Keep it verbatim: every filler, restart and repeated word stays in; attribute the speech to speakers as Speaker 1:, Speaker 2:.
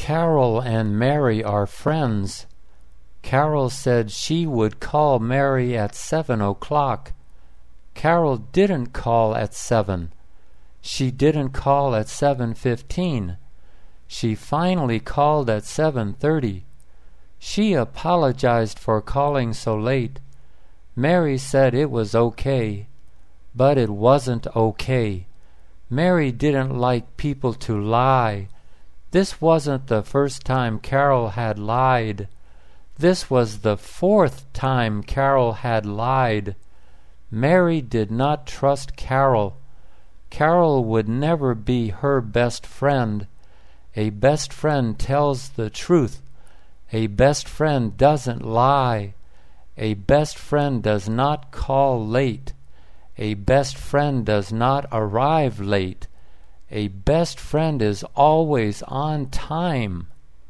Speaker 1: Carol and Mary are friends. Carol said she would call Mary at seven o'clock. Carol didn't call at seven. She didn't call at seven fifteen. She finally called at seven thirty. She apologized for calling so late. Mary said it was okay, but it wasn't okay. Mary didn't like people to lie. This wasn't the first time Carol had lied. This was the fourth time Carol had lied. Mary did not trust Carol. Carol would never be her best friend. A best friend tells the truth. A best friend doesn't lie. A best friend does not call late. A best friend does not arrive late. A best friend is always on time.